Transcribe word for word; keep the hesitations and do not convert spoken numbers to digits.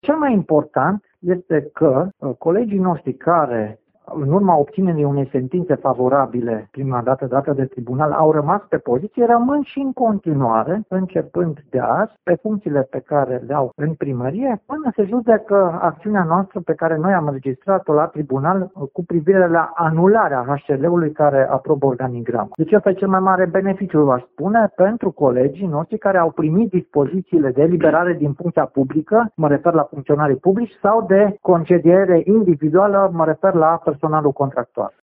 cel mai important este că uh, colegii noștri care, în urma obținerii unei sentințe favorabile, prima dată dată de tribunal, au rămas pe poziție, rămân și în continuare, începând de azi, pe funcțiile pe care le au în primărie, până se judecă acțiunea noastră pe care noi am înregistrat-o la tribunal cu privire la anularea H R L-ului care aprobă organigrama. Deci ăsta e cel mai mare beneficiu, v-aș spune, pentru colegii noștri care au primit dispozițiile de eliberare din funcția publică, mă refer la funcționarii publici, sau de concediere individuală, mă refer la personalul contractual.